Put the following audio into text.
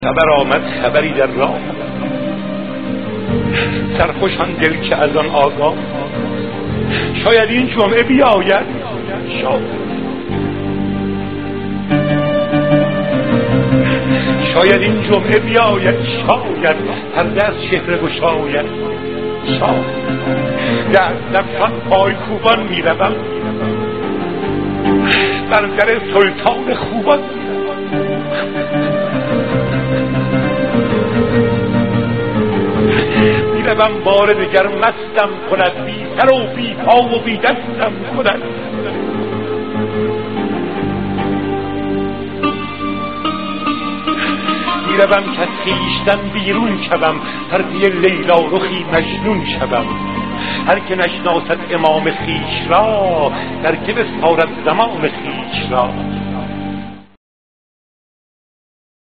خبر آمد خبری در راه، سرخوشان دل که از آن آگاه. شاید این جمعه بیاید، شاید این جمعه بیاید، شاید پرده از چهره گشاید. شاید در نفسان پای کوبان می روم، بر در سلطان خوبان می روم. بار دگر مستم کند، بی سر و بی پا و بی دستم کند. می روم که از خویشتن بیرون شوم، پرده لیلا رخی مجنون شوم. هر که نشناسد امام خویش را، در که بسپارد زمان خویش را.